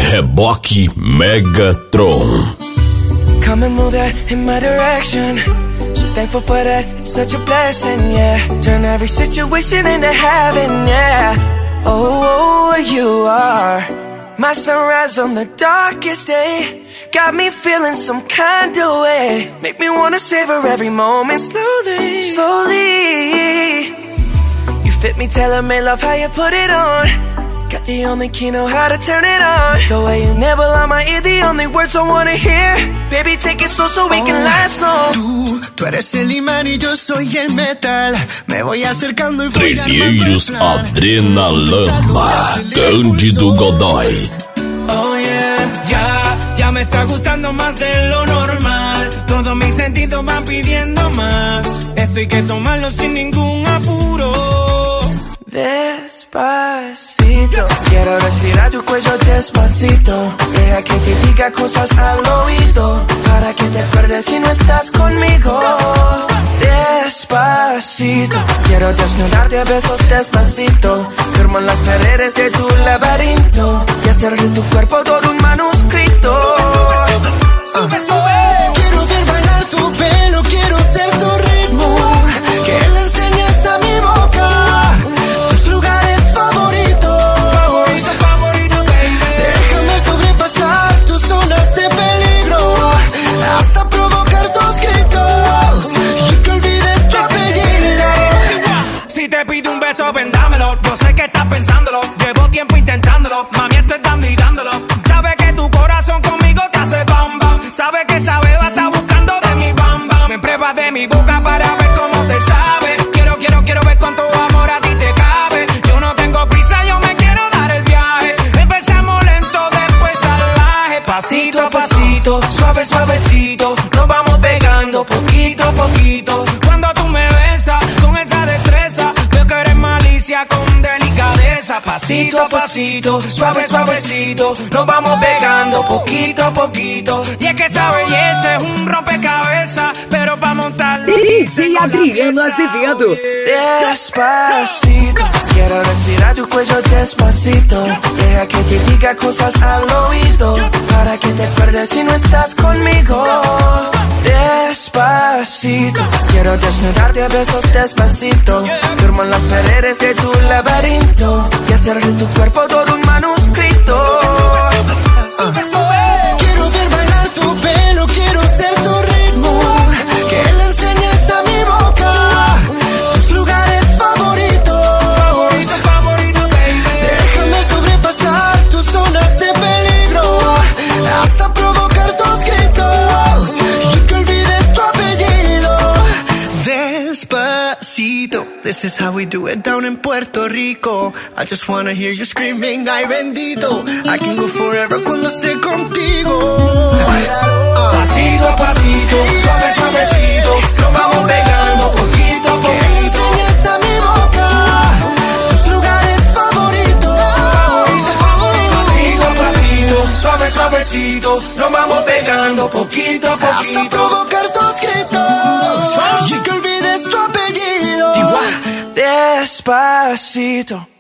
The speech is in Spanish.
Reboque Megatron. Come and move that in my direction. So thankful for that, it's such a blessing, yeah. Turn every situation into heaven, yeah. Oh, you are my sunrise on the darkest day. Got me feeling some kind of way. Make me wanna savor every moment slowly, slowly. You fit me, tailor-made, love how you put it on. Got the only key, know how to turn it on. The way you nibble on my ear, the only words I wanna hear. Baby, take it slow so we can last long. Tú eres el imán y yo soy el metal. Me voy acercando y voy Trilheiros Adrenalama, Cândido Godoy. Oh yeah, ya me está gustando más de lo normal. Todos mis sentidos van pidiendo más. Esto hay que tomarlo sin ningún apuro. Despacito, quiero respirar tu cuello despacito. Deja que te diga cosas al oído, para que te acuerdes si no estás conmigo. Despacito, quiero desnudarte a besos despacito. Firmo en las paredes de tu laberinto y hacer de tu cuerpo todo un manuscrito. Sube, sube. Quiero ver bailar tu pelo, quiero ser tu ritmo. Que le enseñes a mi boca tus lugares favoritos. Favorito, favorito, baby. Déjame sobrepasar tus zonas de peligro, hasta provocar tus gritos y que olvides tu apellido. Si te pido un beso, ven dámelo. Yo sé que estás pensándolo, llevo tiempo intentándolo. Mami, esto es dando y dándolo. Sabes que tu corazón conmigo te hace bam bam. Sabes que esa beba está buscando de mi bam bam. Me pruebas de mi boca para ver cómo te sabe. Quiero ver cuánto amor a ti te cabe. Yo no tengo prisa, yo me quiero dar el viaje. Empezamos lento, después salvaje. Pasito a pasito, suave, suavecito. Nos vamos pegando poquito a poquito. Cuando tú me besas con esa destreza, veo que eres malicia con delicadeza. Pasito a pasito, suave, suavecito. Nos vamos pegando poquito a poquito. Y es que esa belleza es un rompecabezas, pero para montarlo DJ Adriano Azevedo. Despacito, quiero respirar tu cuello despacito. Deja que te diga cosas al oído, para que te acuerdes si no estás conmigo. Despacito, quiero desnudarte a besos despacito. Firmo en las paredes de tu laberinto y hacer de tu cuerpo todo un manuscrito. Quiero ver bailar tu pelo, quiero ser tu ritmo. Que le enseñes a mi boca tus lugares favoritos. Favorito, favorito, baby. Déjame sobrepasar tus zonas de peligro, hasta provocar tus gritos y que olvides tu apellido. Despacito, this is how we do it down in Puerto Rico. I just wanna hear you screaming, ay bendito. I can go forever cuando esté contigo. Pasito a pasito, suave, suavecito. Nos vamos pegando poquito a Que le poquito. enseñes a mi boca tus lugares favoritos. Pasito a pasito, suave, suavecito. Nos vamos pegando poquito a Hasta poquito. provocar tus gritos y que olvides tu apellido. Despacito.